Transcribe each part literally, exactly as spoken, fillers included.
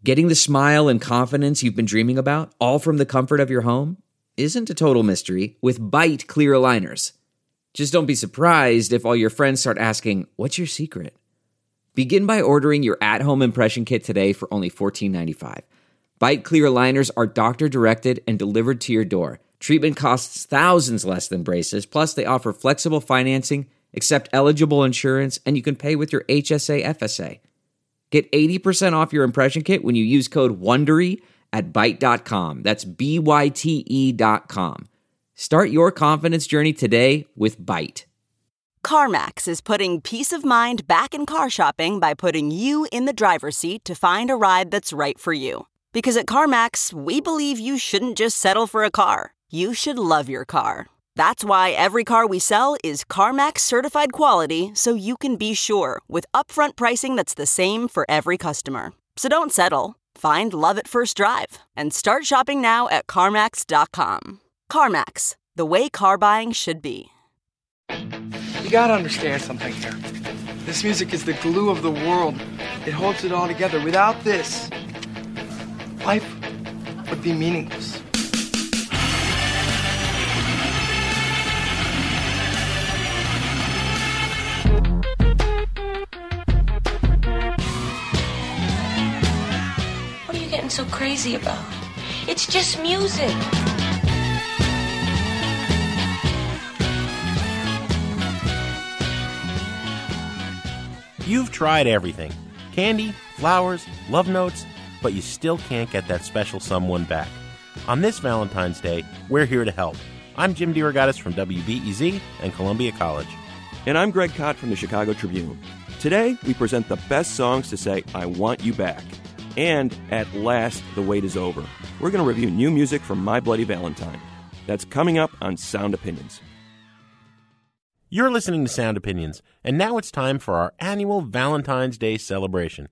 Getting the smile and confidence you've been dreaming about, all from the comfort of your home, isn't a total mystery with Byte clear aligners. Just don't be surprised if all your friends start asking, "What's your secret?" Begin by ordering your at-home impression kit today for only fourteen ninety-five. Byte clear aligners are doctor-directed and delivered to your door. Treatment costs thousands less than braces, plus they offer flexible financing, accept eligible insurance, and you can pay with your H S A F S A. Get eighty percent off your impression kit when you use code WONDERY at byte dot com. That's B Y T E dot com. Start your confidence journey today with Byte. CarMax is putting peace of mind back in car shopping by putting you in the driver's seat to find a ride that's right for you. Because at CarMax, we believe you shouldn't just settle for a car. You should love your car. That's why every car we sell is CarMax certified quality, so you can be sure with upfront pricing that's the same for every customer. So don't settle. Find love at first drive and start shopping now at CarMax dot com. CarMax, the way car buying should be. You gotta understand something here. This music is the glue of the world. It holds it all together. Without this, life would be meaningless. What are you getting so crazy about? It's just music. You've tried everything. Candy, flowers, love notes, but you still can't get that special someone back. On this Valentine's Day, we're here to help. I'm Jim DeRogatis from W B E Z and Columbia College. And I'm Greg Cott from the Chicago Tribune. Today, we present the best songs to say, "I want you back." And at last, the wait is over. We're going to review new music from My Bloody Valentine. That's coming up on Sound Opinions. You're listening to Sound Opinions, and now it's time for our annual Valentine's Day celebration.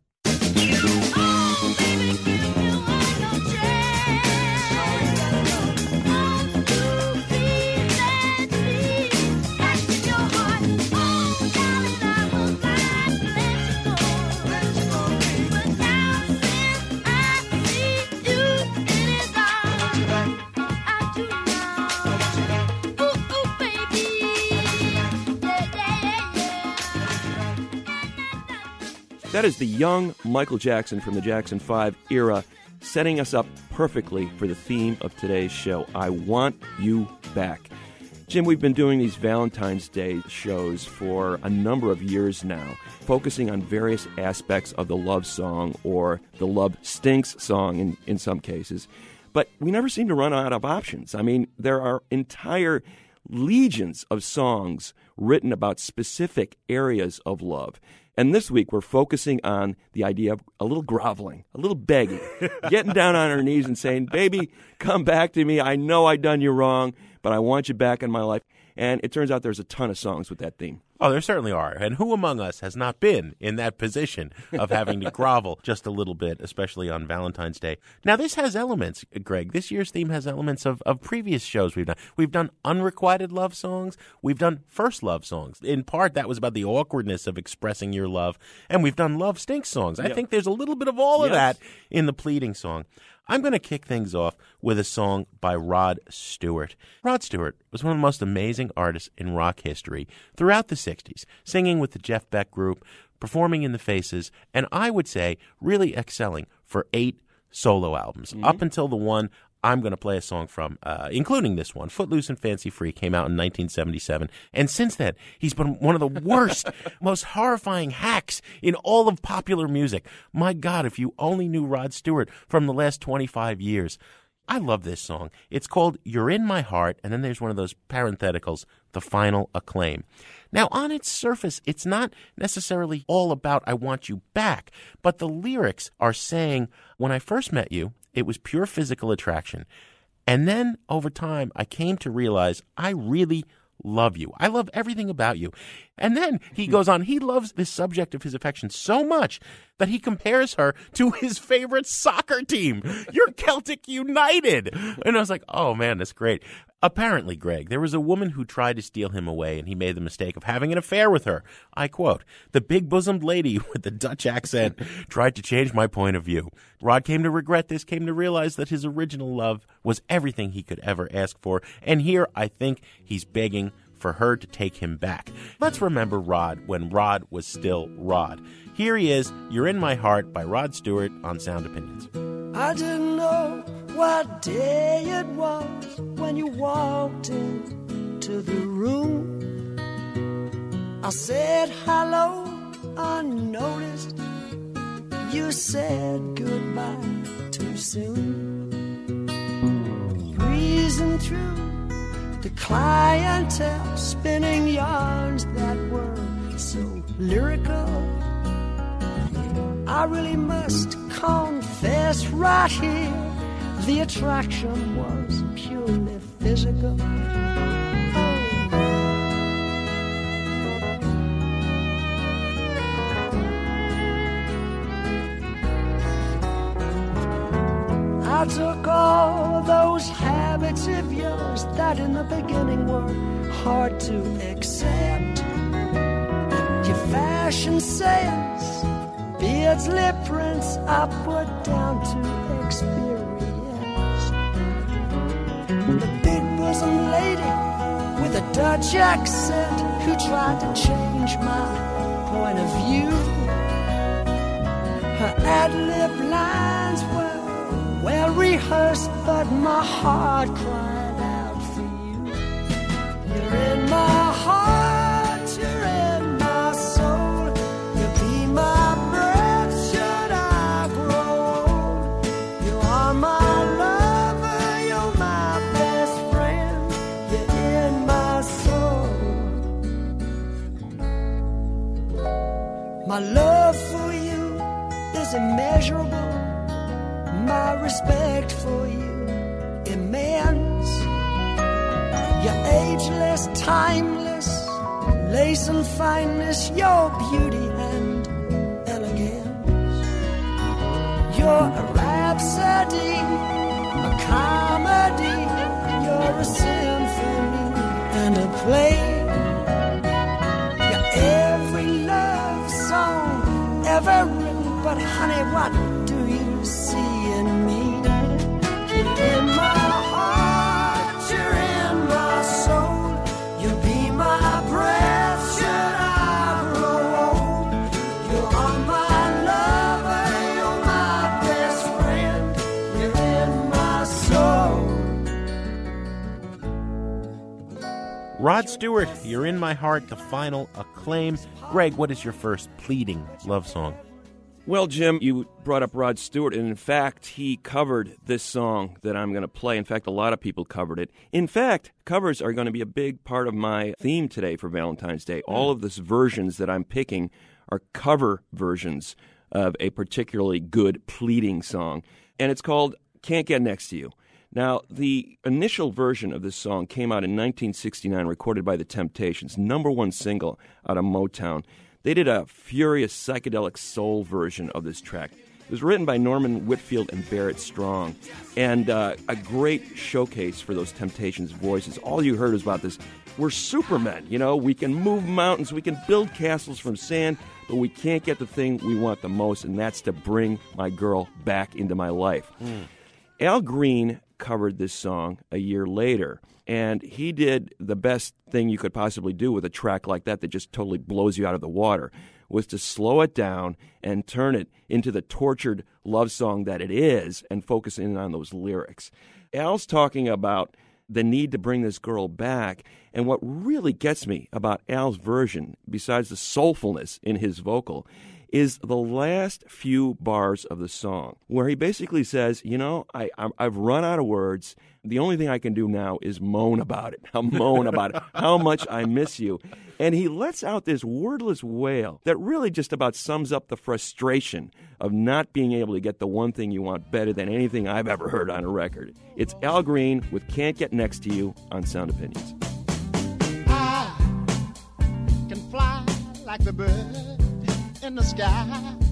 That is the young Michael Jackson from the Jackson five era, setting us up perfectly for the theme of today's show, I Want You Back. Jim, we've been doing these Valentine's Day shows for a number of years now, focusing on various aspects of the love song, or the love stinks song in, in some cases. But we never seem to run out of options. I mean, there are entire legions of songs written about specific areas of love. And this week, we're focusing on the idea of a little groveling, a little begging, getting down on our knees and saying, "Baby, come back to me. I know I done you wrong, but I want you back in my life." And it turns out there's a ton of songs with that theme. Oh, there certainly are. And who among us has not been in that position of having to grovel just a little bit, especially on Valentine's Day? Now, this has elements, Greg. This year's theme has elements of, of previous shows we've done. We've done unrequited love songs. We've done first love songs. In part, that was about the awkwardness of expressing your love. And we've done love stinks songs. I Yep. think there's a little bit of all of Yes. that in the pleading song. I'm going to kick things off with a song by Rod Stewart. Rod Stewart was one of the most amazing artists in rock history throughout the sixties, singing with the Jeff Beck Group, performing in the Faces, and I would say really excelling for eight solo albums, mm-hmm. up until the one I'm going to play a song from, uh, including this one. Footloose and Fancy Free came out in nineteen seventy-seven. And since then, he's been one of the worst, most horrifying hacks in all of popular music. My God, if you only knew Rod Stewart from the last twenty-five years. I love this song. It's called You're in My Heart, and then there's one of those parentheticals, the final acclaim. Now, on its surface, it's not necessarily all about I want you back, but the lyrics are saying, when I first met you, it was pure physical attraction. And then, over time, I came to realize I really love you. I love everything about you. And then he goes on, he loves this subject of his affection so much that he compares her to his favorite soccer team. You're Celtic United. And I was like, oh, man, that's great. Apparently, Greg, there was a woman who tried to steal him away, and he made the mistake of having an affair with her. I quote, "The big-bosomed lady with the Dutch accent tried to change my point of view. Rod came to regret this, came to realize that his original love was everything he could ever ask for, and here I think he's begging for her to take him back." Let's remember Rod when Rod was still Rod. Here he is, You're in My Heart by Rod Stewart on Sound Opinions. I didn't know what day it was when you walked into the room. I said hello unnoticed. You said goodbye too soon. Breezing through the clientele, spinning yarns that were so lyrical. I really must confess right here, the attraction was purely physical. I took all those habits of yours that in the beginning were hard to accept. Your fashion sense, beards, lip prints, I put down to experience. The big bosom lady with a Dutch accent who tried to change my point of view. Her ad-lib lines were well rehearsed, but my heart cried out for you. You're in my heart, you're in my soul. You'll be my breath should I grow old. You are my lover, you're my best friend. You're in my soul. My love for you is immeasurable. My respect for you immense. You're ageless, timeless, lace and fineness, your beauty and elegance. You're a rhapsody, a comedy, you're a symphony and a play. You're every love song ever written, but honey, what do you see in me? You're in my heart, you're in my soul. You'll be my breath should I grow old. You are my lover, you're my best friend. You're in my soul. Rod Stewart, You're in My Heart, the final acclaim. Greg, what is your first pleading love song? Well, Jim, you brought up Rod Stewart, and in fact, he covered this song that I'm going to play. In fact, a lot of people covered it. In fact, covers are going to be a big part of my theme today for Valentine's Day. All of these versions that I'm picking are cover versions of a particularly good pleading song, and it's called Can't Get Next to You. Now, the initial version of this song came out in nineteen sixty-nine, recorded by The Temptations, number one single out of Motown. They did a furious psychedelic soul version of this track. It was written by Norman Whitfield and Barrett Strong, and uh, a great showcase for those Temptations voices. All you heard was about this. We're supermen, you know. We can move mountains, we can build castles from sand, but we can't get the thing we want the most, and that's to bring my girl back into my life. Mm. Al Green covered this song a year later, and he did the best thing you could possibly do with a track like that that just totally blows you out of the water, was to slow it down and turn it into the tortured love song that it is and focus in on those lyrics. Al's talking about the need to bring this girl back, and what really gets me about Al's version, besides the soulfulness in his vocal, is the last few bars of the song, where he basically says, you know, I, I've run out of words. The only thing I can do now is moan about it. I'll moan about it, how much I miss you. And he lets out this wordless wail that really just about sums up the frustration of not being able to get the one thing you want better than anything I've ever heard on a record. It's Al Green with Can't Get Next to You on Sound Opinions. I can fly like the bird in the sky.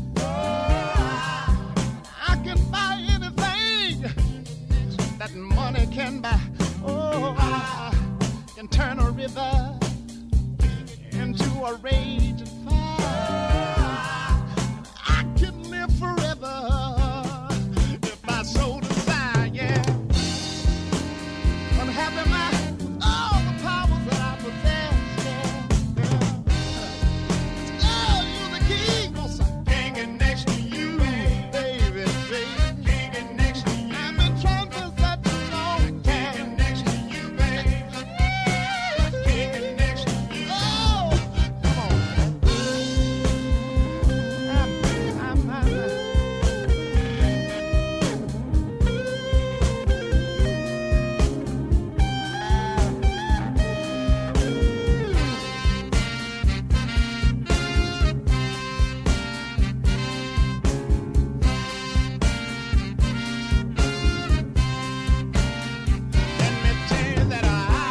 I can buy anything that money can buy. Oh, I can turn a river into a raging fire. I can live forever if I so desire, yeah. I'm happy my all the powers that I possess, yeah. yeah. Oh, you're the king, cause I'm king next to you, baby, baby. King next to you. I've been trying for such a long time. King next to you, baby. King next to you. Oh, come on. I'm, I'm, I'm, Let me tell you that I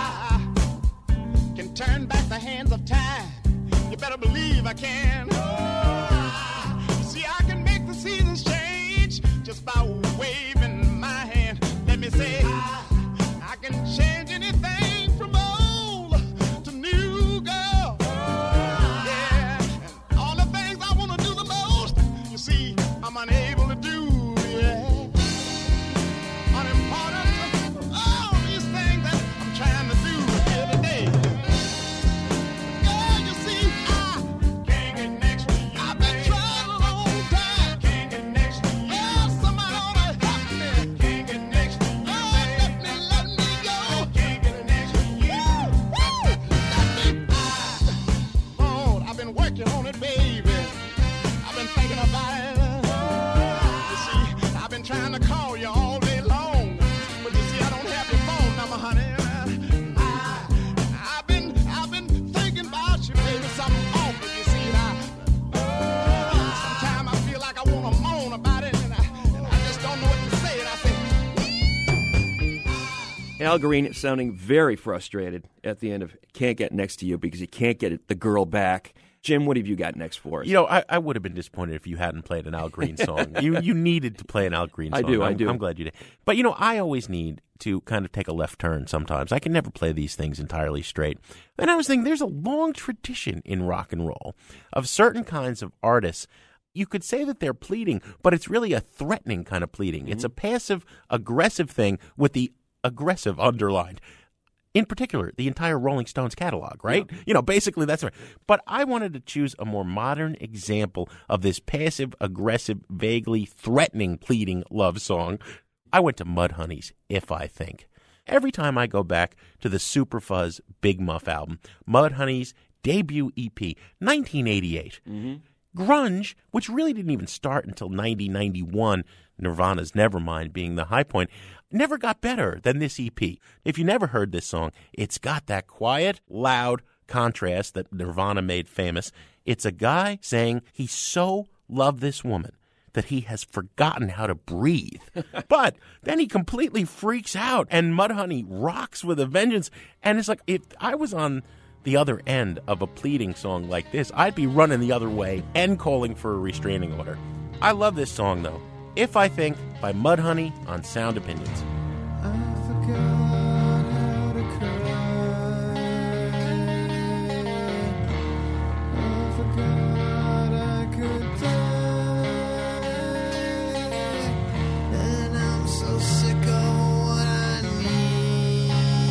can turn back the hands of time. You better believe I can. You see, I can make the seasons change just by waving my hand. Let me say, I, I can change anything from old to new, girl. Yeah, and all the things I want to do the most, you see, I'm unable to do. Yeah. Unimportant. All these things that I'm trying to do here today. Girl, you see, I can't get next to you. I've been trying a long time. Can't get next to you. Oh, somebody ought to help me. Can't get next to you. Oh, let me, let me go. Can't get next to you. Woo, woo. Let me. Lord, I've been working on it, baby. I've been thinking about it. You see, I've been trying to call you all day long, but you see, I don't have your phone number, honey. I, I've been, I've been thinking about you, baby. Something awful, you see. And I, sometimes I feel like I want to moan about it, and I, and I just don't know what to say. And I say, Al Green sounding very frustrated at the end of Can't Get Next to You because he can't get the girl back. Jim, what have you got next for us? You know, I, I would have been disappointed if you hadn't played an Al Green song. you you needed to play an Al Green I song. do, I I'm, do. I'm glad you did. But, you know, I always need to kind of take a left turn sometimes. I can never play these things entirely straight. And I was thinking there's a long tradition in rock and roll of certain kinds of artists. You could say that they're pleading, but it's really a threatening kind of pleading. Mm-hmm. It's a passive, aggressive thing with the aggressive underlined. In particular, the entire Rolling Stones catalog, right? Yeah. You know, basically that's right. But I wanted to choose a more modern example of this passive, aggressive, vaguely threatening, pleading love song. I went to Mudhoney's If I Think. Every time I go back to the Superfuzz Big Muff album, Mudhoney's debut E P, nineteen eighty-eight. Mm-hmm. Grunge, which really didn't even start until nineteen ninety-one, Nirvana's Nevermind being the high point, never got better than this E P. If you never heard this song, it's got that quiet, loud contrast that Nirvana made famous. It's a guy saying he so loved this woman that he has forgotten how to breathe. But then he completely freaks out, and Mudhoney rocks with a vengeance. And it's like, if I was on the other end of a pleading song like this, I'd be running the other way and calling for a restraining order. I love this song, though. If I Think by Mudhoney on Sound Opinions. I forgot how to cry. I forgot I could die. And I'm so sick of what I need.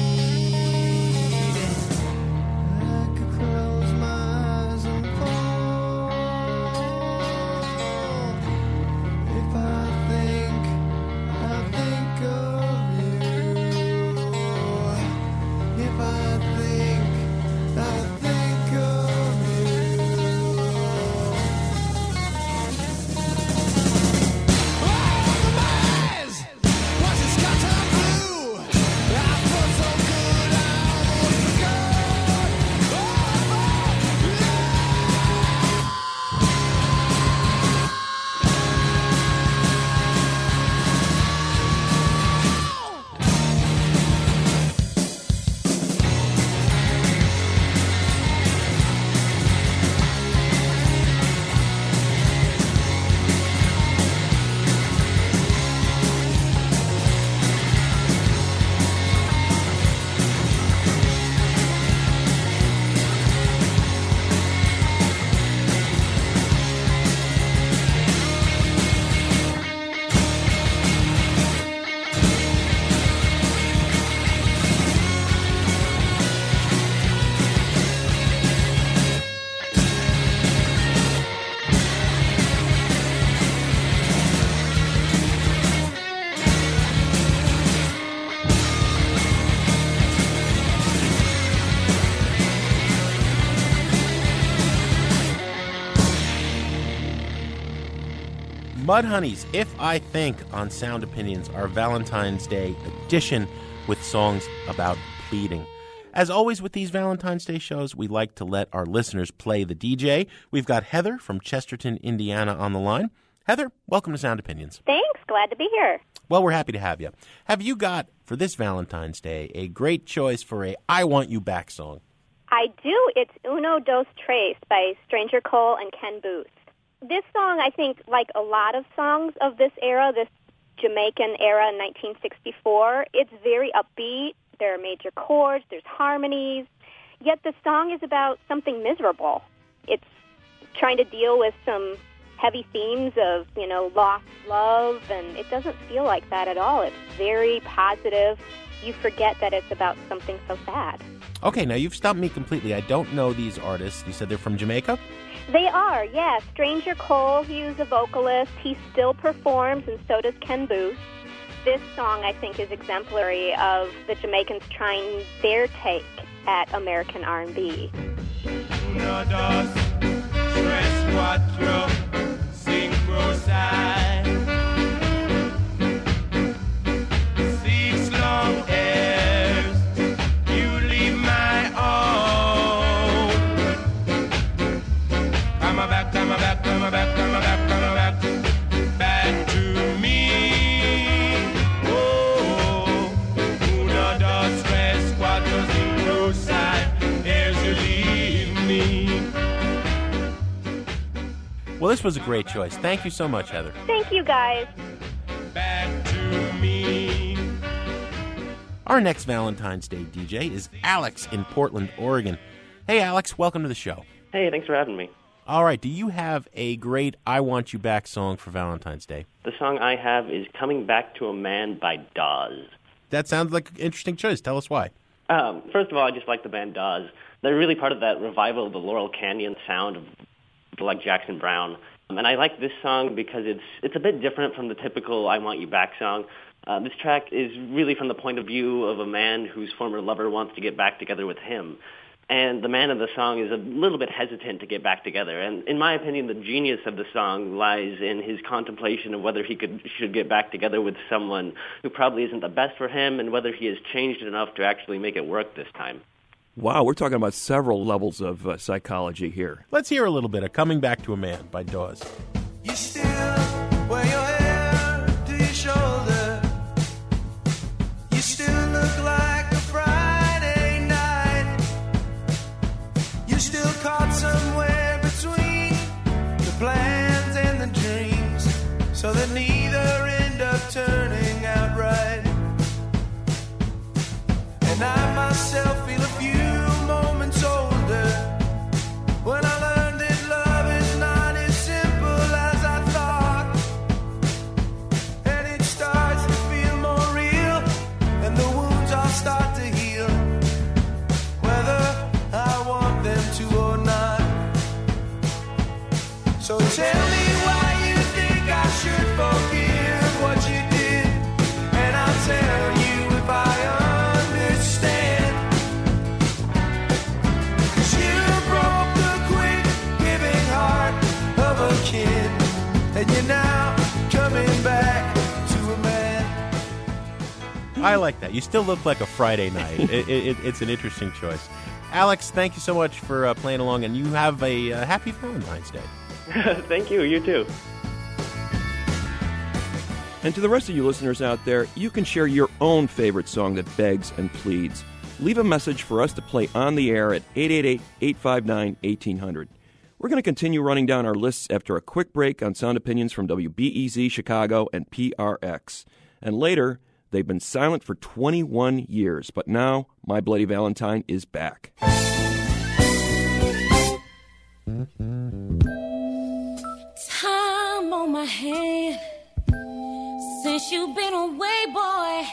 I could close my eyes and fall. If I think, I think of Mudhoney's If I Think on Sound Opinions, our Valentine's Day edition with songs about pleading. As always with these Valentine's Day shows, we like to let our listeners play the D J. We've got Heather from Chesterton, Indiana on the line. Heather, welcome to Sound Opinions. Thanks. Glad to be here. Well, we're happy to have you. Have you got, for this Valentine's Day, a great choice for a I Want You Back song? I do. It's Uno Dos Tres by Stranger Cole and Ken Booth. This song, I think, like a lot of songs of this era, this Jamaican era in nineteen sixty-four, it's very upbeat. There are major chords, there's harmonies, yet the song is about something miserable. It's trying to deal with some heavy themes of, you know, lost love, and it doesn't feel like that at all. It's very positive. You forget that it's about something so sad. Okay, now you've stumped me completely. I don't know these artists. You said they're from Jamaica? They are, yes. Stranger Cole, he was a vocalist. He still performs, and so does Ken Booth. This song, I think, is exemplary of the Jamaicans trying their take at American R and B. Uno, dos, tres, cuatro, cinco, seis. Six long years, you leave my own. Come back, come back, come back, come back, come back, back to me. Well, this was a great choice. Thank you so much, Heather. Thank you, guys. Back to me. Our next Valentine's Day D J is Alex in Portland, Oregon. Hey, Alex, welcome to the show. Hey, thanks for having me. All right, do you have a great I Want You Back song for Valentine's Day? The song I have is Coming Back to a Man by Dawes. That sounds like an interesting choice. Tell us why. Um, first of all, I just like the band Dawes. They're really part of that revival of the Laurel Canyon sound of like Jackson Browne. Um, and I like this song because it's it's a bit different from the typical I Want You Back song. Uh, this track is really from the point of view of a man whose former lover wants to get back together with him. And the man of the song is a little bit hesitant to get back together. And in my opinion, the genius of the song lies in his contemplation of whether he could should get back together with someone who probably isn't the best for him and whether he has changed enough to actually make it work this time. Wow, we're talking about several levels of uh, psychology here. Let's hear a little bit of Coming Back to a Man by Dawes. You still wear your hair to your shoulder. You still look like a Friday night. You're still caught somewhere between the plans and the dreams, so that neither end up turning out right. And I myself feel a few moments older when I learned that love is not as simple as I thought. And it starts to feel more real, and the wounds all start to heal, whether I want them to or not. So tell me why you think I should forgive what you did, and I'll tell you if I understand. 'Cause you broke the quick giving heart of a kid, and you're now coming back to a man. I like that. You still look like a Friday night. it, it, it's an interesting choice. Alex, thank you so much for uh, playing along, and you have a uh, happy Valentine's Day. Thank you. You too. And to the rest of you listeners out there, you can share your own favorite song that begs and pleads. Leave a message for us to play on the air at eight eight eight, eight five nine, one eight hundred. We're going to continue running down our lists after a quick break on Sound Opinions from W B E Z Chicago and P R X. And later, they've been silent for twenty-one years, but now My Bloody Valentine is back. Time on my hand since you've been away, boy.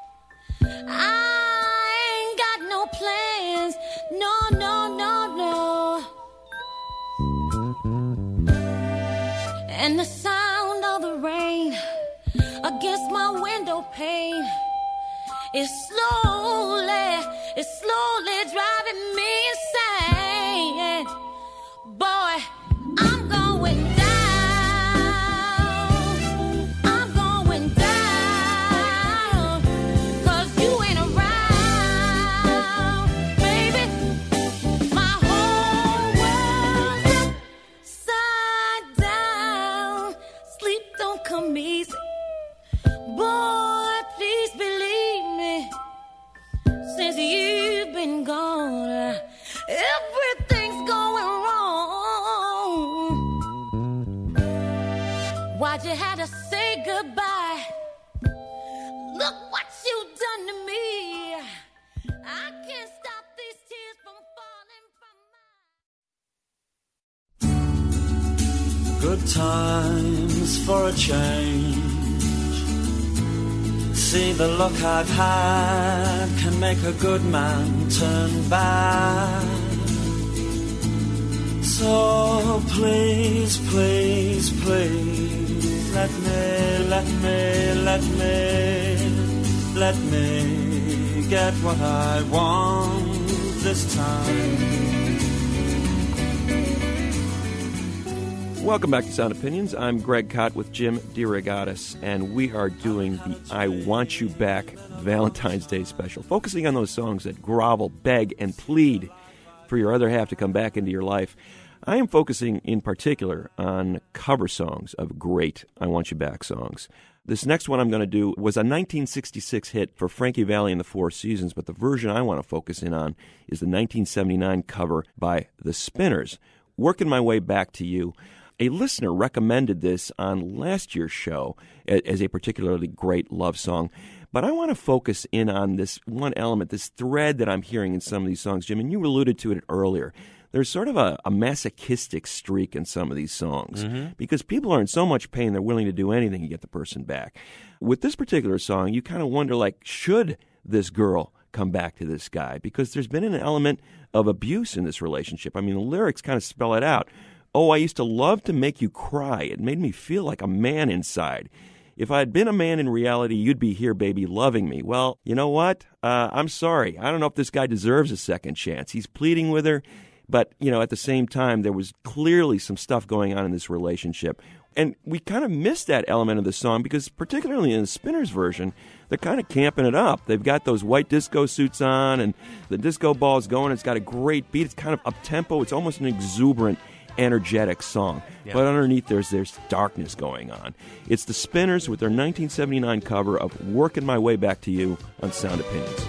I ain't got no plans, no, no, no, no. And the sound of the rain against my window pane is slowly, it's slowly driving me insane. Boy, I'm going down. time's for a change. See, the look I've had can make a good man turn bad. So please, please, please, let me, let me, let me, let me get what I want this time. Welcome back to Sound Opinions. I'm Greg Kot with Jim DeRogatis, and we are doing the I Want You Back Valentine's Day special, focusing on those songs that grovel, beg, and plead for your other half to come back into your life. I am focusing in particular on cover songs of great I Want You Back songs. This next one I'm going to do was a nineteen sixty-six hit for Frankie Valli and the Four Seasons, but the version I want to focus in on is the nineteen seventy-nine cover by The Spinners, Working My Way Back to You. A listener recommended this on last year's show as a particularly great love song. But I want to focus in on this one element, this thread that I'm hearing in some of these songs, Jim, and you alluded to it earlier. There's sort of a, a masochistic streak in some of these songs mm-hmm. because people are in so much pain they're willing to do anything to get the person back. With this particular song, you kind of wonder, like, should this girl come back to this guy? Because there's been an element of abuse in this relationship. I mean, the lyrics kind of spell it out. Oh, I used to love to make you cry. It made me feel like a man inside. If I had been a man in reality, you'd be here, baby, loving me. Well, you know what? Uh, I'm sorry. I don't know if this guy deserves a second chance. He's pleading with her, but, you know, at the same time, there was clearly some stuff going on in this relationship. And we kind of missed that element of the song because particularly in the Spinners version, they're kind of camping it up. They've got those white disco suits on and the disco ball's going. It's got a great beat. It's kind of up-tempo. It's almost an exuberant, energetic song. Yeah. But underneath there's there's darkness going on. It's the Spinners with their nineteen seventy-nine cover of Working My Way Back to You on Sound Opinions.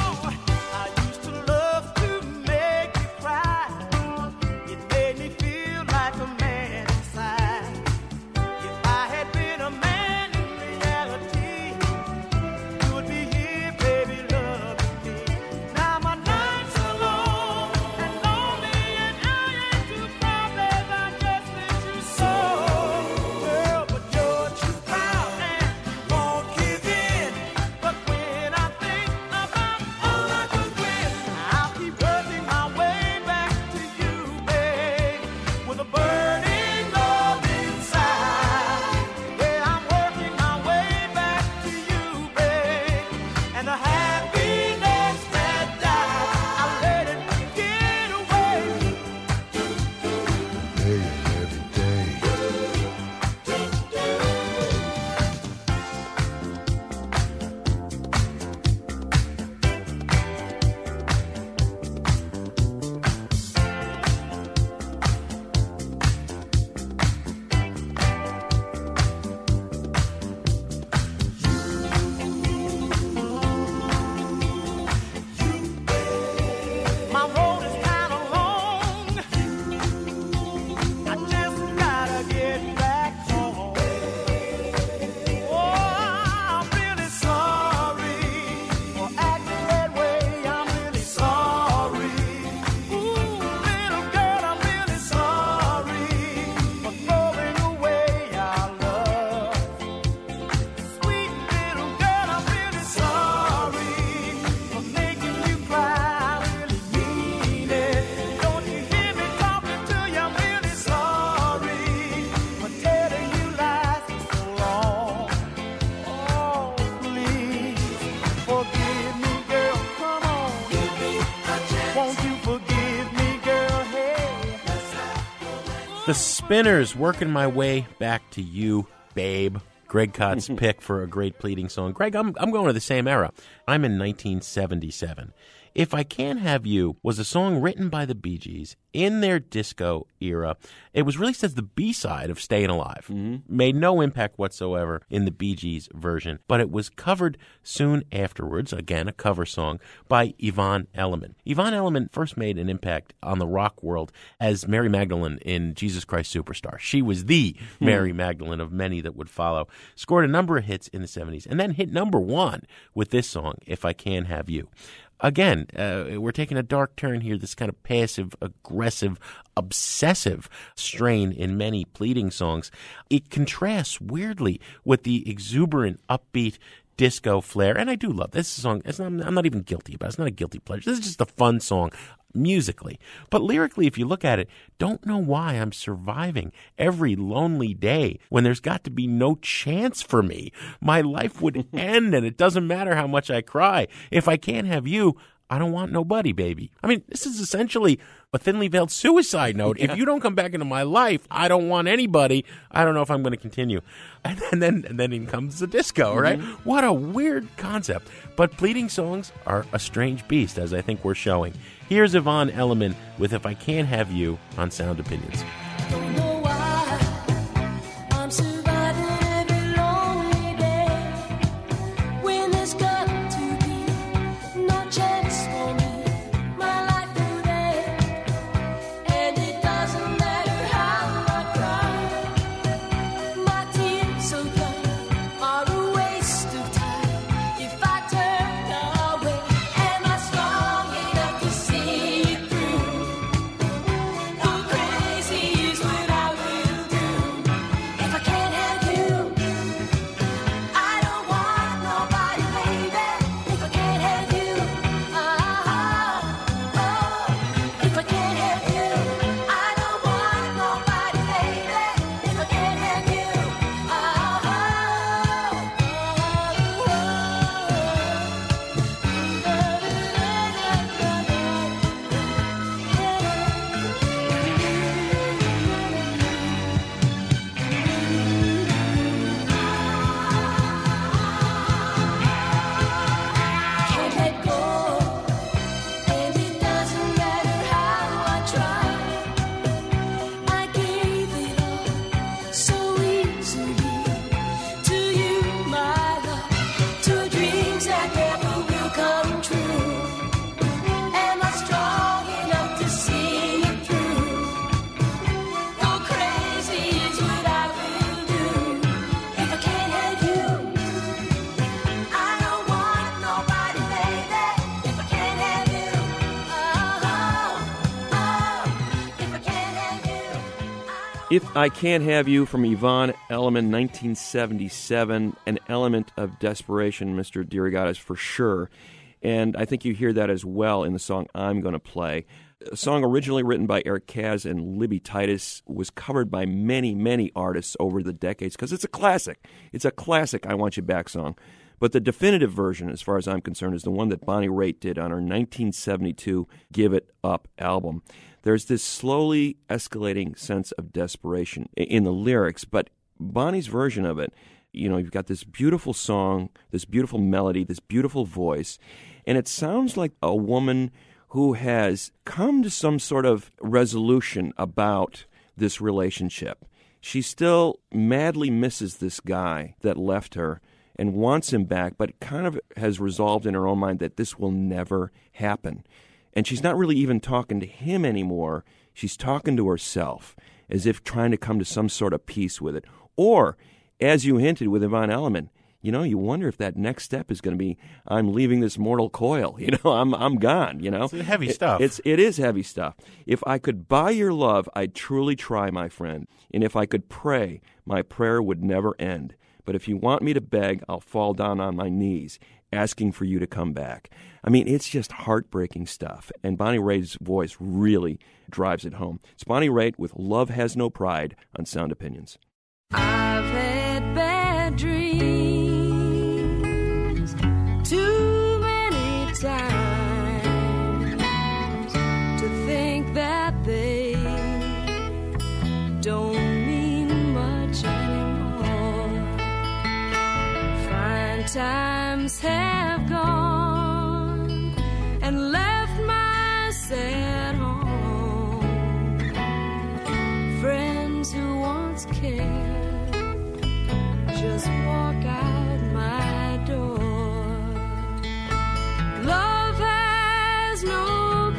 The Spinners, Working My Way Back to You, Babe. Greg Kot's pick for a great pleading song. Greg, I'm I'm going to the same era. I'm in nineteen seventy-seven. If I Can't Have You was a song written by the Bee Gees in their disco era. It was released as the B-side of Stayin' Alive. Mm-hmm. Made no impact whatsoever in the Bee Gees version, but it was covered soon afterwards, again, a cover song, by Yvonne Elliman. Yvonne Elliman first made an impact on the rock world as Mary Magdalene in Jesus Christ Superstar. She was the hmm. Mary Magdalene of many that would follow. Scored a number of hits in the seventies, and then hit number one with this song, If I Can't Have You. again, uh, we're taking a dark turn here, this kind of passive, aggressive, obsessive strain in many pleading songs. It contrasts weirdly with the exuberant, upbeat disco flair. And I do love this song. It's not, I'm not even guilty about it. It's not a guilty pleasure. This is just a fun song musically. But lyrically, if you look at it, don't know why I'm surviving every lonely day when there's got to be no chance for me. My life would end, and it doesn't matter how much I cry. If I can't have you, I don't want nobody, baby. I mean, this is essentially a thinly veiled suicide note. Yeah. If you don't come back into my life, I don't want anybody. I don't know if I'm going to continue. And, and then and then in comes the disco, right? Mm-hmm. What a weird concept. But pleading songs are a strange beast, as I think we're showing. Here's Yvonne Elliman with If I Can't Have You on Sound Opinions. Don't know why I'm surviving every lonely day when there's got to be no chance for me. My life today, and it doesn't matter how I cry. My tears so dry are a waste of time if I turn away. Am I strong enough to see it through? Go crazy is what I will do. If I can't have you, I don't want nobody, baby. If I can't have you, ah, oh. If I can't have you, I don't want nobody, baby. If I can't have you, can't let go, and it doesn't matter how I try. I gave it all so easily to you, my love, to dreams that never will come true. Am I strong enough to see it through? Go crazy is what I will do. If I can't have you, I don't want nobody, baby. If I can't have you, oh, oh. If I can't have you, If I Can't Have You from Yvonne Elliman, nineteen seventy-seven, an element of desperation, Mister DeRogatis, for sure. And I think you hear that as well in the song I'm Going to Play. A song originally written by Eric Kaz and Libby Titus was covered by many, many artists over the decades because it's a classic. It's a classic I Want You Back song. But the definitive version, as far as I'm concerned, is the one that Bonnie Raitt did on her nineteen seventy-two Give It Up album. There's this slowly escalating sense of desperation i- in the lyrics, but Bonnie's version of it, you know, you've got this beautiful song, this beautiful melody, this beautiful voice, and it sounds like a woman who has come to some sort of resolution about this relationship. She still madly misses this guy that left her and wants him back, but kind of has resolved in her own mind that this will never happen. And she's not really even talking to him anymore. She's talking to herself, as if trying to come to some sort of peace with it. Or, as you hinted with Yvonne Elliman, you know, you wonder if that next step is going to be, I'm leaving this mortal coil. You know, I'm I'm gone, you know. It's heavy It- stuff. It's, it is heavy stuff. If I could buy your love, I'd truly try, my friend. And if I could pray, my prayer would never end. But if you want me to beg, I'll fall down on my knees, asking for you to come back. I mean, it's just heartbreaking stuff. And Bonnie Raitt's voice really drives it home. It's Bonnie Raitt with Love Has No Pride on Sound Opinions. I've had bad dreams too many times to think that they don't mean much anymore. Fine times have gone and left my sad home. Friends who once cared just walk out my door. Love has no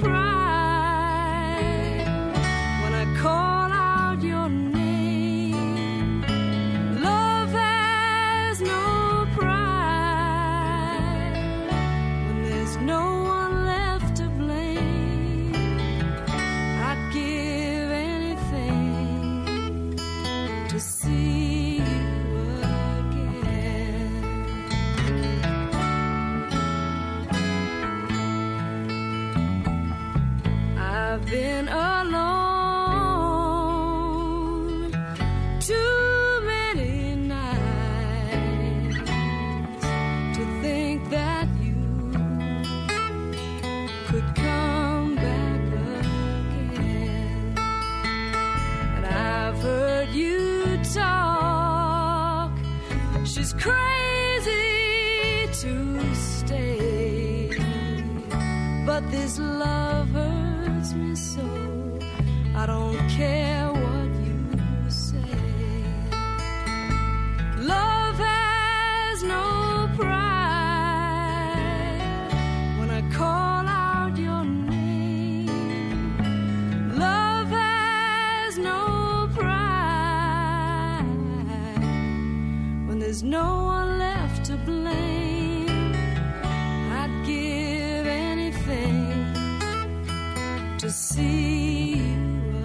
pride when I call out your name. Love has no pride but this love hurts me so. I don't care what you say. Love has no pride when I call out your name. Love has no pride when there's no one left to blame. I'd give anything to see you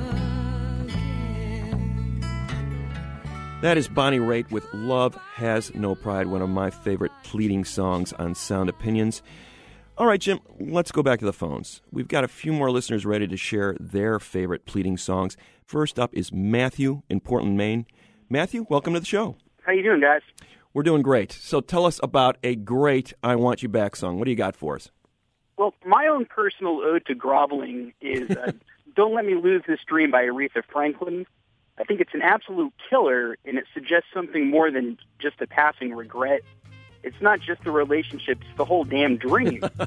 again. That is Bonnie Raitt with Love Has No Pride, one of my favorite pleading songs on Sound Opinions. All right, Jim, let's go back to the phones. We've got a few more listeners ready to share their favorite pleading songs. First up is Matthew in Portland, Maine. Matthew, welcome to the show. How you doing, guys? We're doing great. So tell us about a great I Want You Back song. What do you got for us? Well, my own personal ode to groveling is uh, Don't Let Me Lose This Dream by Aretha Franklin. I think it's an absolute killer, and it suggests something more than just a passing regret. It's not just a relationship, it's the whole damn dream. If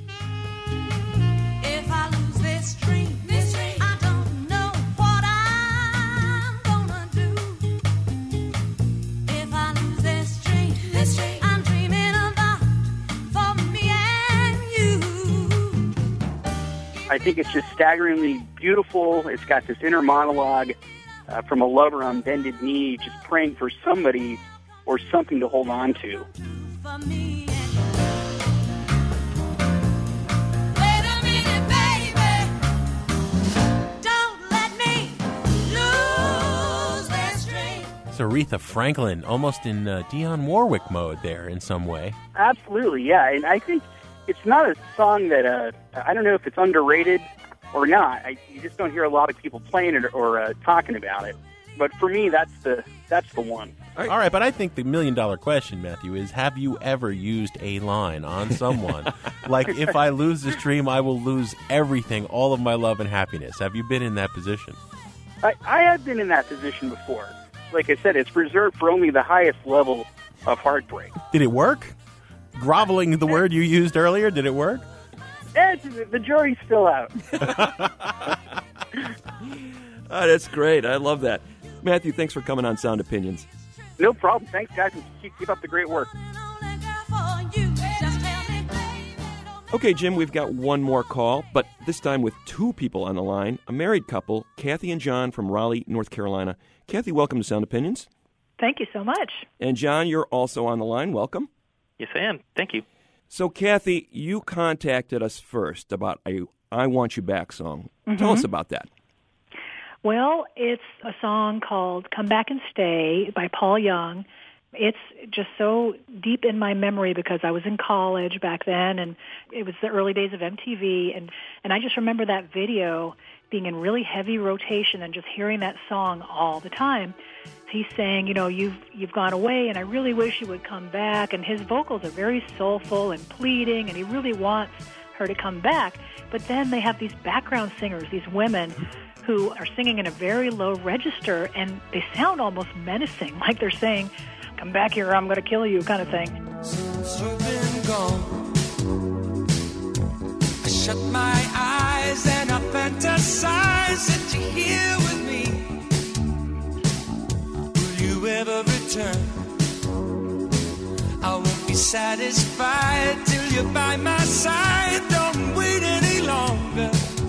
I lose this dream, this dream, I don't know what I'm gonna do. If I lose this dream, this dream, I'm dreaming about for me and you. I think it's just staggeringly beautiful. It's got this inner monologue uh, from a lover on bended knee, just praying for somebody or something to hold on to. For me and you. Wait a minute, baby. Don't let me lose this dream. It's Aretha Franklin, almost in uh, Dionne Warwick mode there in some way. Absolutely, yeah. And I think it's not a song that, uh, I don't know if it's underrated or not. I, you just don't hear a lot of people playing it or uh, talking about it. But for me, that's the that's the one. All right, but I think the million-dollar question, Matthew, is have you ever used a line on someone? Like, if I lose this dream, I will lose everything, all of my love and happiness. Have you been in that position? I, I have been in that position before. Like I said, it's reserved for only the highest level of heartbreak. Did it work? Groveling, the word you used earlier, did it work? Eh, the jury's still out. Oh, that's great. I love that. Matthew, thanks for coming on Sound Opinions. No problem. Thanks, guys, and keep, keep up the great work. Okay, Jim, we've got one more call, but this time with two people on the line. A married couple, Kathy and John from Raleigh, North Carolina. Kathy, welcome to Sound Opinions. Thank you so much. And John, you're also on the line. Welcome. Yes, I am. Thank you. So, Kathy, you contacted us first about a I Want You Back song. Mm-hmm. Tell us about that. Well, it's a song called Come Back and Stay by Paul Young. It's just so deep in my memory because I was in college back then, and it was the early days of M T V, and, and I just remember that video being in really heavy rotation and just hearing that song all the time. He's saying, you know, you've you've gone away, and I really wish you would come back, and his vocals are very soulful and pleading, and he really wants her to come back. But then they have these background singers, these women, who are singing in a very low register, and they sound almost menacing, like they're saying, come back here or I'm going to kill you, kind of thing. Since you've been gone, I shut my eyes and I fantasize that you're here with me. Will you ever return? I won't be satisfied till you're by my side. Don't wait any longer.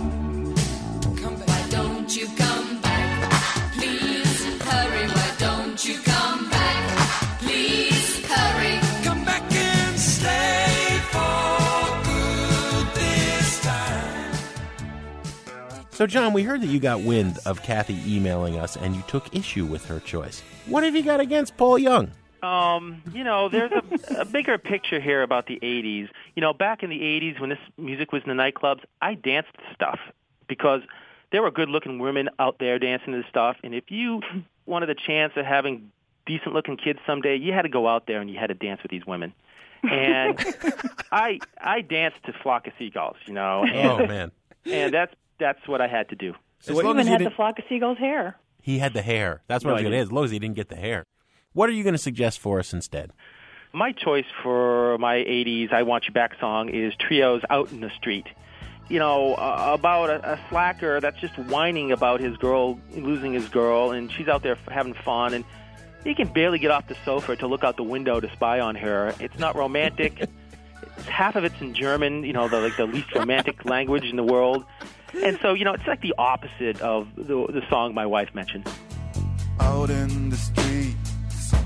Why don't you come back? Please hurry. Why don't you come back? Please hurry. Come back and stay for good this time. So, John, we heard that you got wind of Kathy emailing us and you took issue with her choice. What have you got against Paul Young? Um, you know, there's a, a bigger picture here about the eighties. You know, back in the eighties when this music was in the nightclubs, I danced to stuff because there were good-looking women out there dancing to this stuff, and if you wanted a chance of having decent-looking kids someday, you had to go out there and you had to dance with these women. And I I danced to Flock of Seagulls, you know. And, oh, man. And that's that's what I had to do. So what even had the Flock of Seagulls hair. He had the hair. That's what No, I was I going to didn't. say, as long as he didn't get the hair. What are you going to suggest for us instead? My choice for my eighties I Want You Back song is Trio's Out in the Street. you know, uh, about a, a slacker that's just whining about his girl losing his girl, and she's out there having fun, and he can barely get off the sofa to look out the window to spy on her. It's not romantic. It's, half of it's in German, you know, the, like the least romantic language in the world. And so, you know, it's like the opposite of the, the song my wife mentioned. Out in the streets,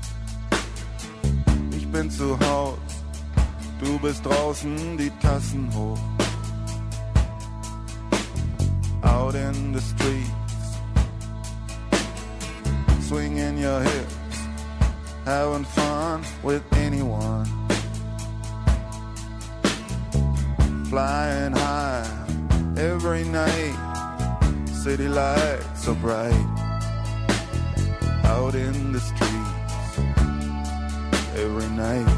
ich bin zu Haus, du bist draußen, die Tassen hoch. Out in the streets, swinging your hips, having fun with anyone, flying high every night, city lights so bright. Out in the streets every night.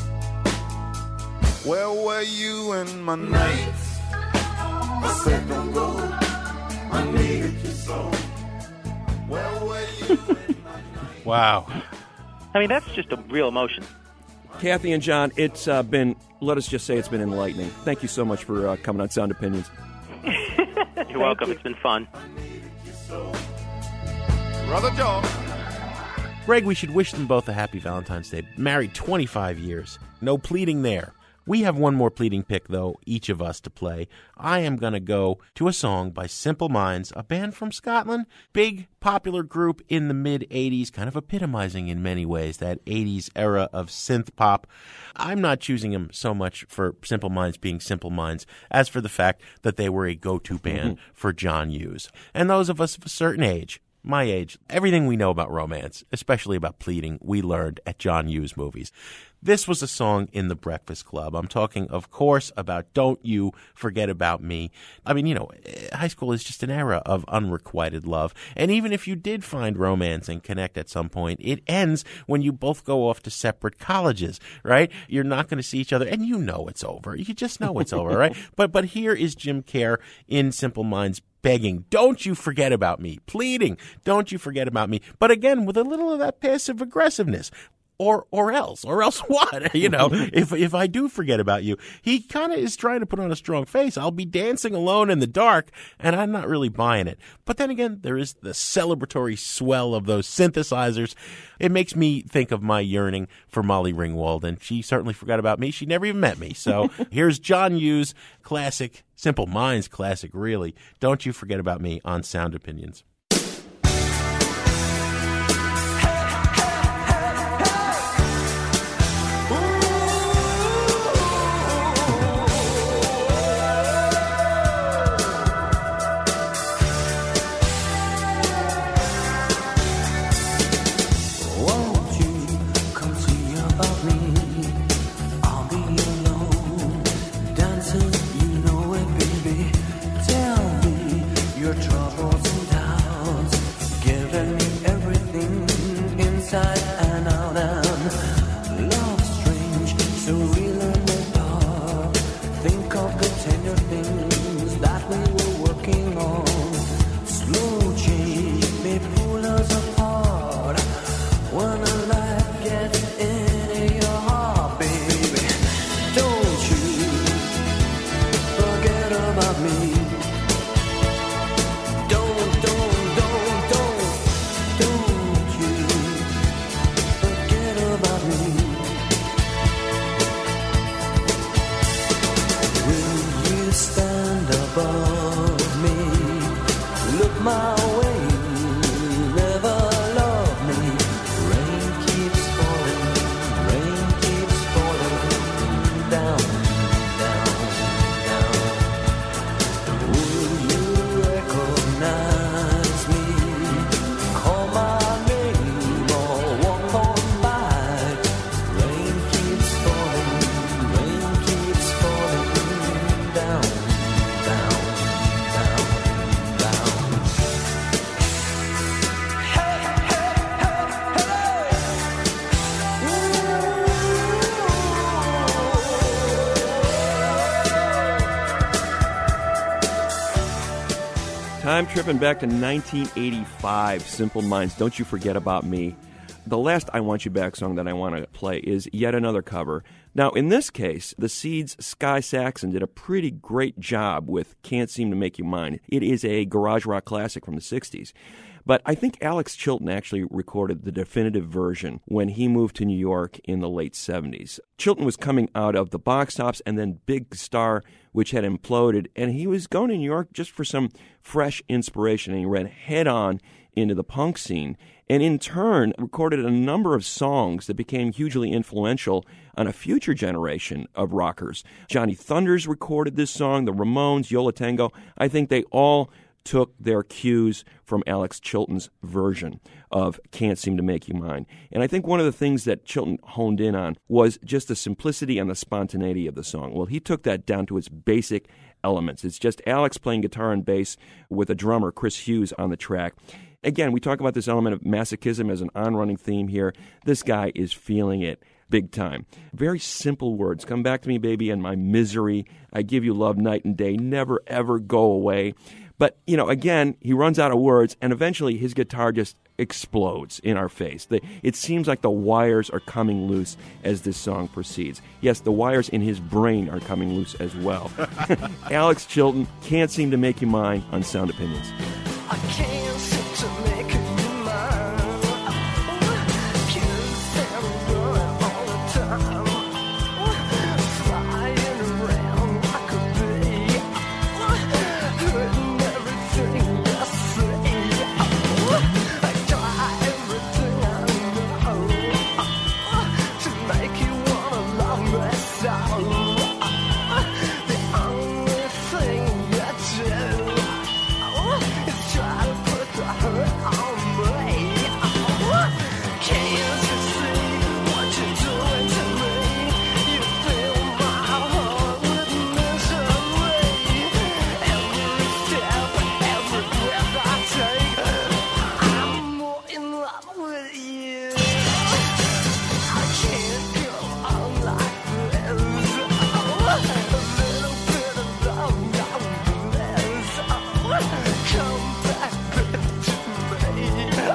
Where were you in my nights? I said don't go, I needed you so. Where were you in my nights? Wow. I mean, that's just a real emotion. Kathy and John, it's uh, been, let us just say it's been enlightening. Thank you so much for uh, coming on Sound Opinions. You're welcome. You. It's been fun. Brother John. Greg, we should wish them both a happy Valentine's Day. Married twenty-five years. No pleading there. We have one more pleading pick, though, each of us to play. I am going to go to a song by Simple Minds, a band from Scotland, big, popular group in the mid-eighties, kind of epitomizing in many ways that eighties era of synth pop. I'm not choosing them so much for Simple Minds being Simple Minds as for the fact that they were a go-to band mm-hmm. for John Hughes. And those of us of a certain age, my age, everything we know about romance, especially about pleading, we learned at John Hughes movies. This was a song in The Breakfast Club. I'm talking, of course, about Don't You Forget About Me. I mean, you know, high school is just an era of unrequited love. And even if you did find romance and connect at some point, it ends when you both go off to separate colleges, right? You're not going to see each other, and you know it's over. You just know it's over, right? But but here is Jim Kerr in Simple Minds begging, don't you forget about me, pleading, don't you forget about me. But again, with a little of that passive aggressiveness. Or or else, or else what? You know, if if I do forget about you, he kind of is trying to put on a strong face. I'll be dancing alone in the dark, and I'm not really buying it. But then again, there is the celebratory swell of those synthesizers. It makes me think of my yearning for Molly Ringwald, and she certainly forgot about me. She never even met me. So here's John Hughes' classic, Simple Minds classic, really. Don't You Forget About Me on Sound Opinions. Time tripping back to nineteen eighty-five, Simple Minds, Don't You Forget About Me. The last I Want You Back song that I want to play is yet another cover. Now, in this case, the Seeds' Sky Saxon did a pretty great job with Can't Seem to Make You Mine. It is a garage rock classic from the sixties. But I think Alex Chilton actually recorded the definitive version when he moved to New York in the late seventies. Chilton was coming out of the Box Tops and then Big Star, which had imploded, and he was going to New York just for some fresh inspiration, and he ran head-on into the punk scene, and in turn recorded a number of songs that became hugely influential on a future generation of rockers. Johnny Thunders recorded this song, the Ramones, Yo La Tengo. I think they all took their cues from Alex Chilton's version of Can't Seem to Make You Mine. And I think one of the things that Chilton honed in on was just the simplicity and the spontaneity of the song. Well, he took that down to its basic elements. It's just Alex playing guitar and bass with a drummer, Chris Hughes, on the track. Again, we talk about this element of masochism as an on-running theme here. This guy is feeling it big time. Very simple words. Come back to me, baby, and my misery. I give you love night and day. Never, ever go away. But, you know, again, he runs out of words, and eventually his guitar just explodes in our face. The, it seems like the wires are coming loose as this song proceeds. Yes, the wires in his brain are coming loose as well. Alex Chilton, Can't Seem to Make You Mine on Sound Opinions. I can't seem to make you mine. Can't stand running all the time. Flying around like a bee. Hurting everything I say. I try everything I know to make you wanna love me so. The only thing I do is try to put the hurt on me. Can't you see what you're doing to me? You fill my heart with misery. Every step, every breath I take, I'm more in love with you. I can't go on like this. A little bit of love, I'm blessed. Come back to me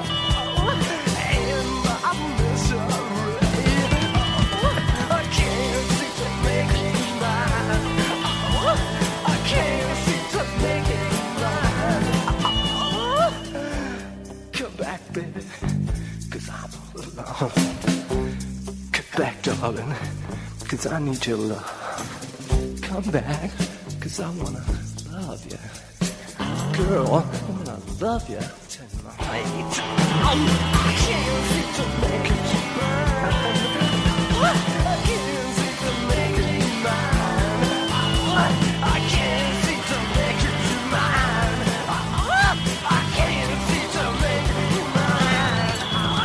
in my misery. I can't seem to make you mine. I can't seem to make it mine. Come back, baby, 'cause I'm alone. Come back, darling, 'cause I need your love. Come back, 'cause I wanna love you. Girl, I wanna love you tonight. I can't seem to make it mine. I can't seem to make it mine. I can't seem to make it mine. I can't seem to make it mine.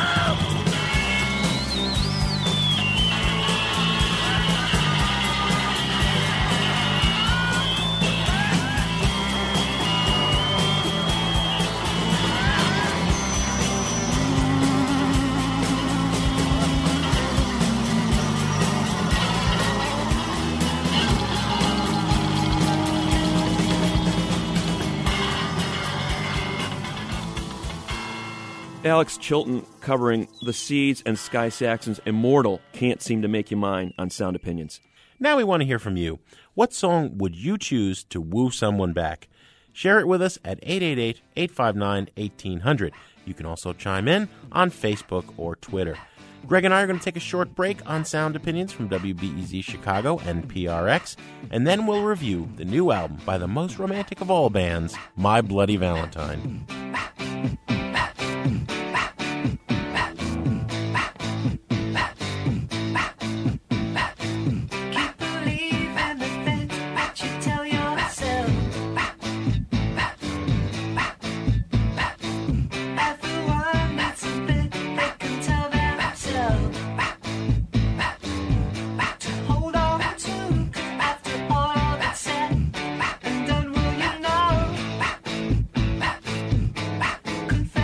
Alex Chilton covering the Seeds and Sky Saxon's immortal Can't Seem to Make You Mine on Sound Opinions. Now we want to hear from you. What song would you choose to woo someone back? Share it with us at eight eight eight, eight five nine, one eight zero zero. You can also chime in on Facebook or Twitter. Greg and I are going to take a short break on Sound Opinions from W B E Z Chicago and P R X, and then we'll review the new album by the most romantic of all bands, My Bloody Valentine. Confess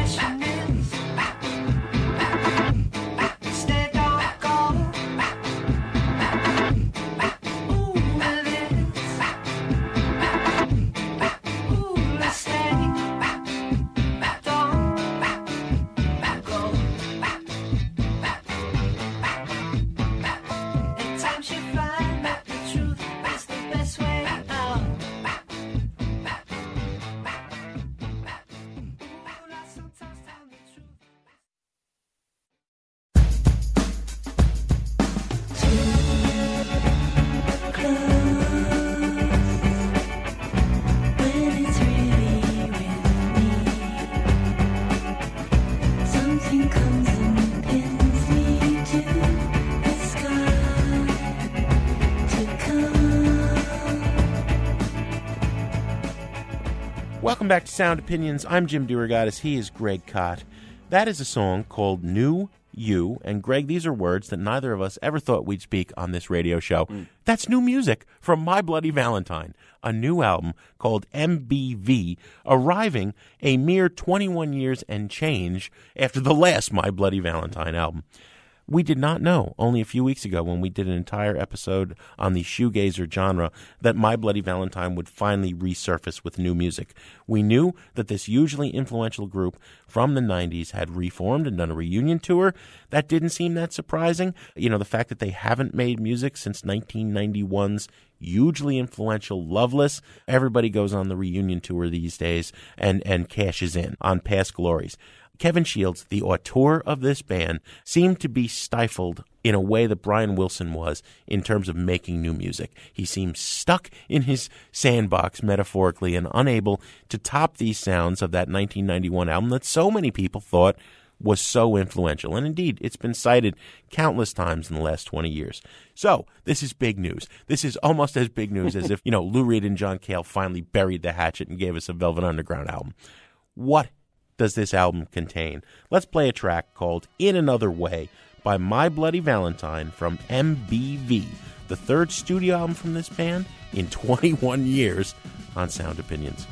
Welcome back to Sound Opinions. I'm Jim DeRogatis. He is Greg Kot. That is a song called New You. And, Greg, these are words that neither of us ever thought we'd speak on this radio show. Mm. That's new music from My Bloody Valentine, a new album called M B V, arriving a mere twenty-one years and change after the last My Bloody Valentine album. We did not know only a few weeks ago when we did an entire episode on the shoegazer genre that My Bloody Valentine would finally resurface with new music. We knew that this hugely influential group from the nineties had reformed and done a reunion tour. That didn't seem that surprising. You know, the fact that they haven't made music since nineteen ninety-one's hugely influential Loveless. Everybody goes on the reunion tour these days and, and cashes in on past glories. Kevin Shields, the auteur of this band, seemed to be stifled in a way that Brian Wilson was in terms of making new music. He seemed stuck in his sandbox, metaphorically, and unable to top these sounds of that nineteen ninety-one album that so many people thought was so influential. And indeed, it's been cited countless times in the last twenty years. So, this is big news. This is almost as big news as if, you know, Lou Reed and John Cale finally buried the hatchet and gave us a Velvet Underground album. What does this album contain? Let's play a track called In Another Way by My Bloody Valentine from M B V, the third studio album from this band in twenty-one years on Sound Opinions.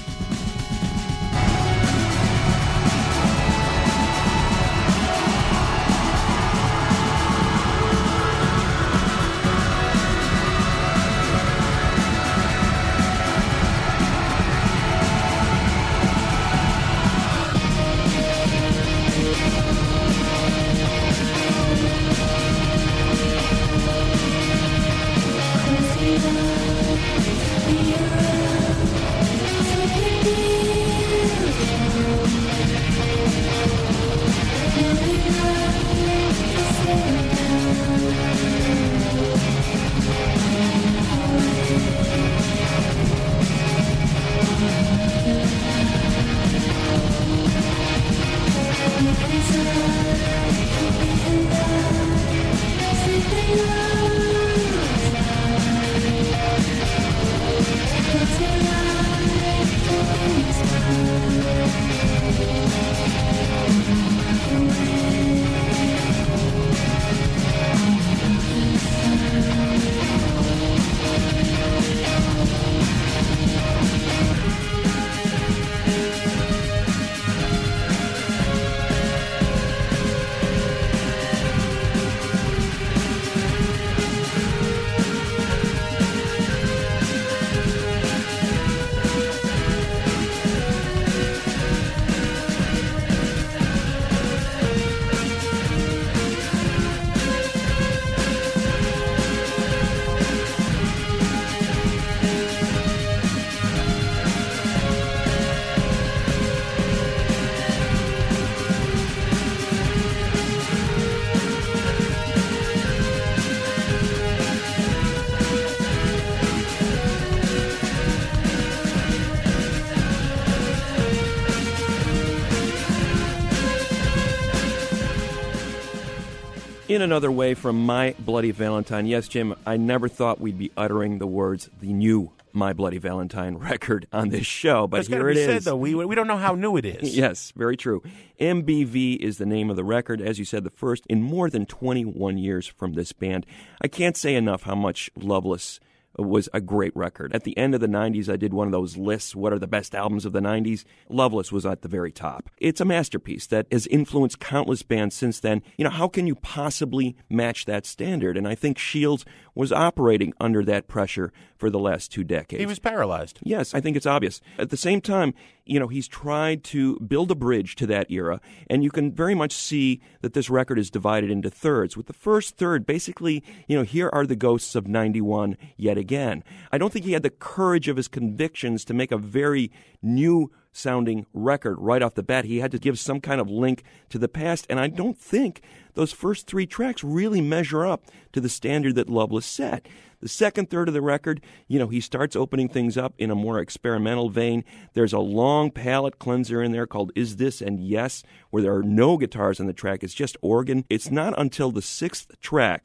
In Another Way from My Bloody Valentine. Yes, Jim, I never thought we'd be uttering the words, the new My Bloody Valentine record on this show, but That's here it be is. Said, though. We, we don't know how new it is. Yes, very true. M B V is the name of the record. As you said, the first in more than twenty-one years from this band. I can't say enough how much Loveless was a great record. At the end of the nineties, I did one of those lists, what are the best albums of the nineties? Loveless was at the very top. It's a masterpiece that has influenced countless bands since then. You know, how can you possibly match that standard? And I think Shields was operating under that pressure for the last two decades. He was paralyzed. Yes, I think it's obvious. At the same time, you know, he's tried to build a bridge to that era, and you can very much see that this record is divided into thirds. With the first third, basically, you know, here are the ghosts of ninety-one yet again. I don't think he had the courage of his convictions to make a very new sounding record right off the bat. He had to give some kind of link to the past, and I don't think those first three tracks really measure up to the standard that Loveless set. The second third of the record, you know, he starts opening things up in a more experimental vein. There's a long palette cleanser in there called Is This and Yes, where there are no guitars on the track. It's just organ. It's not until the sixth track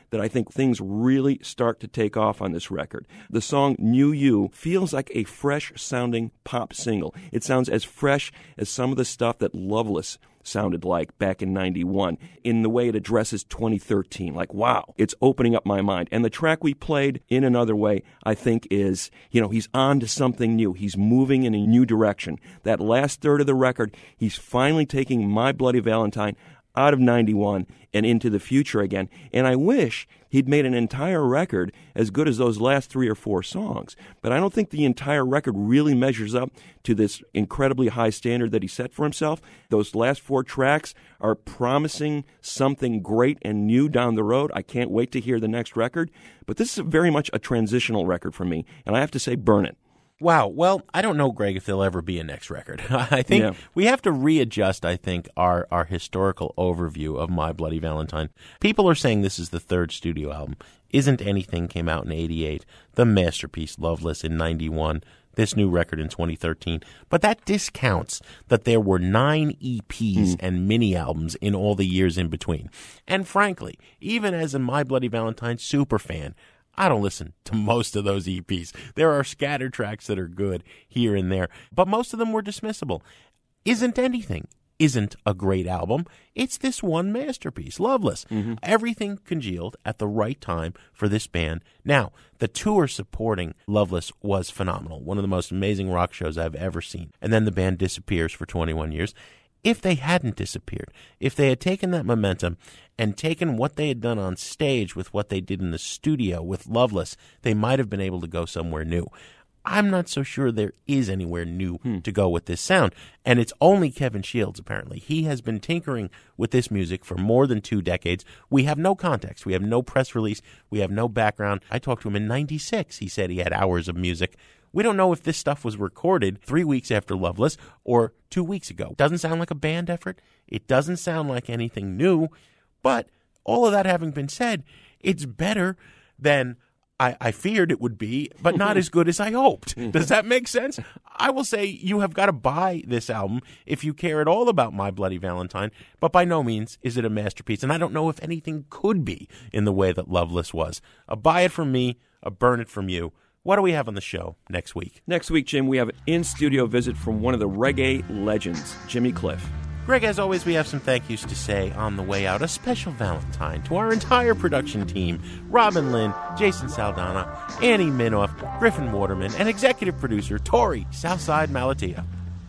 that I think things really start to take off on this record. The song New You feels like a fresh-sounding pop single. It sounds as fresh as some of the stuff that Loveless sounded like back in ninety-one in the way it addresses twenty thirteen. Like, wow, it's opening up my mind. And the track we played, In Another Way, I think is, you know, he's on to something new. He's moving in a new direction. That last third of the record, he's finally taking My Bloody Valentine out of ninety-one and into the future again. And I wish he'd made an entire record as good as those last three or four songs. But I don't think the entire record really measures up to this incredibly high standard that he set for himself. Those last four tracks are promising something great and new down the road. I can't wait to hear the next record. But this is very much a transitional record for me. And I have to say, burn it. Wow. Well, I don't know, Greg, if there'll ever be a next record. I think Yeah. we have to readjust, I think, our, our historical overview of My Bloody Valentine. People are saying this is the third studio album. Isn't Anything came out in eighty-eight. The masterpiece, Loveless, in ninety-one. This new record in twenty thirteen. But that discounts that there were nine E Ps and mini-albums in all the years in between. And frankly, even as a My Bloody Valentine superfan, I don't listen to most of those E Ps. There are scattered tracks that are good here and there, but most of them were dismissible. Isn't Anything isn't a great album. It's this one masterpiece, Loveless. Mm-hmm. Everything congealed at the right time for this band. Now, the tour supporting Loveless was phenomenal. One of the most amazing rock shows I've ever seen. And then the band disappears for twenty-one years. If they hadn't disappeared, if they had taken that momentum and taken what they had done on stage with what they did in the studio with Loveless, they might have been able to go somewhere new. I'm not so sure there is anywhere new Hmm. to go with this sound. And it's only Kevin Shields, apparently. He has been tinkering with this music for more than two decades. We have no context. We have no press release. We have no background. I talked to him in ninety-six. He said he had hours of music. We don't know if this stuff was recorded three weeks after Loveless or two weeks ago. Doesn't sound like a band effort. It doesn't sound like anything new. But all of that having been said, it's better than I, I feared it would be, but not as good as I hoped. Does that make sense? I will say you have got to buy this album if you care at all about My Bloody Valentine, but by no means is it a masterpiece. And I don't know if anything could be in the way that Loveless was. A buy it from me, a burn it from you. What do we have on the show next week? Next week, Jim, we have an in-studio visit from one of the reggae legends, Jimmy Cliff. Greg, as always, we have some thank yous to say on the way out. A special Valentine to our entire production team, Robin Lynn, Jason Saldana, Annie Minoff, Griffin Waterman, and executive producer Tori Southside Malatia.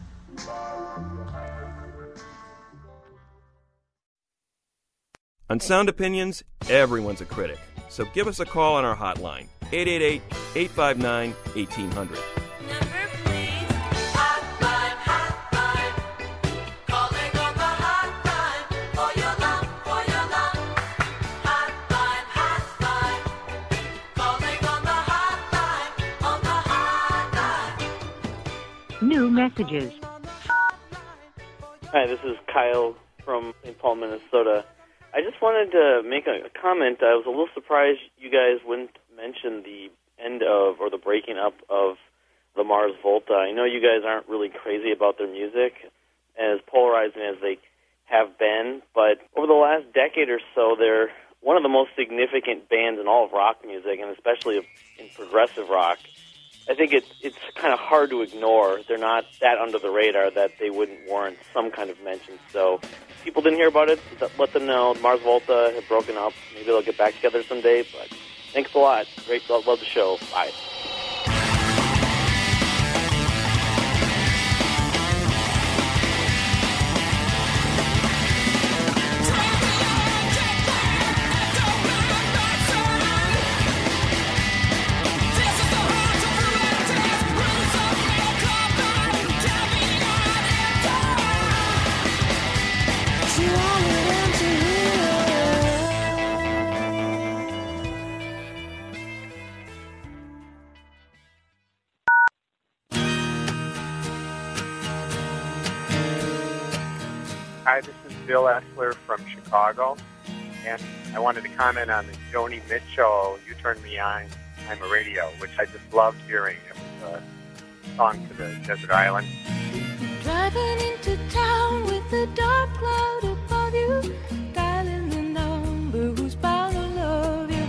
On Sound Opinions, everyone's a critic. So give us a call on our hotline, eight eight eight, eight five nine, one eight zero zero. New messages. Hi, this is Kyle from Saint Paul, Minnesota. I just wanted to make a comment. I was a little surprised you guys wouldn't mention the end of or the breaking up of the Mars Volta. I know you guys aren't really crazy about their music, as polarizing as they have been, but over the last decade or so, they're one of the most significant bands in all of rock music, and especially in progressive rock. I think it's it's kind of hard to ignore. They're not that under the radar that they wouldn't warrant some kind of mention. So if people didn't hear about it, let them know. Mars Volta have broken up. Maybe they'll get back together someday. But thanks a lot. Great. Love, love the show. Bye. Hi, this is Bill Essler from Chicago, and I wanted to comment on the Joni Mitchell, You Turn Me On, I'm a Radio, which I just loved hearing. It was a song to the desert island. Driving into town with a dark cloud above you, dialing the number who's bound to love you.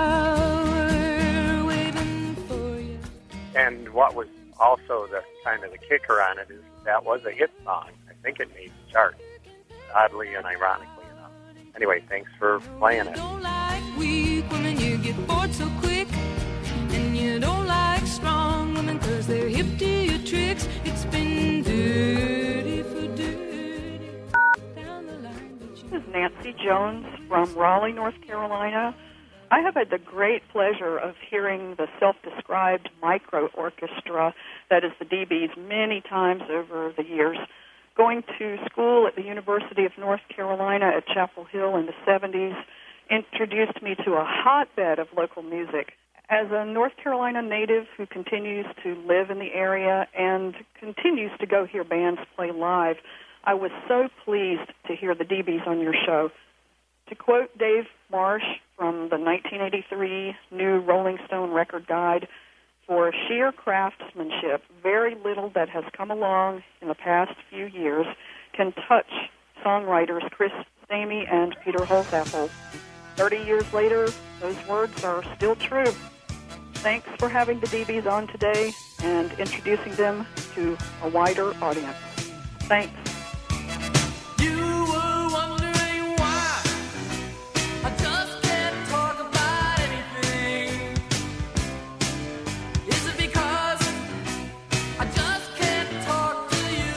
flower waiting for you. And what was also the kind of the kicker on it is that was a hit song. I think it made the chart, oddly and ironically enough. Anyway, thanks for playing it. Don't like weak women, you get bored so quick. And you don't like strong women because they're hip to your tricks. It's been dirty for dirty. Down the line, but you This is Nancy Jones from Raleigh, North Carolina. I have had the great pleasure of hearing the self-described micro orchestra that is the D B's many times over the years. Going to school at the University of North Carolina at Chapel Hill in the seventies introduced me to a hotbed of local music. As a North Carolina native who continues to live in the area and continues to go hear bands play live, I was so pleased to hear the D B's on your show. To quote Dave Marsh from the nineteen eighty-three new Rolling Stone record guide, for sheer craftsmanship, very little that has come along in the past few years can touch songwriters Chris Stamey and Peter Holzapfel. Thirty years later, those words are still true. Thanks for having the D B's on today and introducing them to a wider audience. Thanks. You were wondering why I just can't talk about anything. Is it because I just can't talk to you?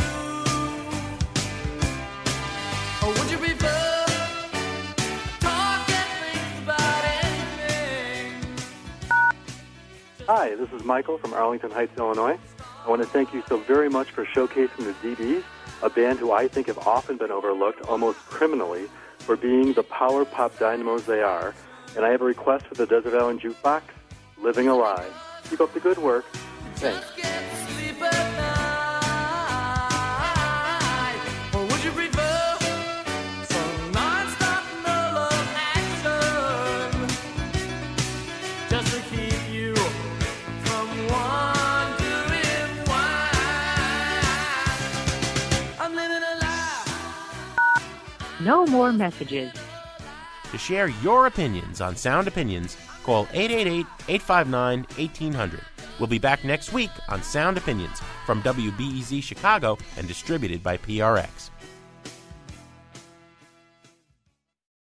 Or would you prefer talking things about anything? Hi, this is Michael from Arlington Heights, Illinois. I want to thank you so very much for showcasing the D B's, a band who I think have often been overlooked, almost criminally, for being the power pop dynamos they are. And I have a request for the Desert Island Jukebox, Living a Lie. Keep up the good work. Thanks. Sleep at night. Or would you prefer some non-stop no love action just to keep you from wondering why I'm living a lie? No more messages. To share your opinions on Sound Opinions, call eight eight eight, eight five nine, one eight hundred. We'll be back next week on Sound Opinions from W B E Z Chicago and distributed by P R X.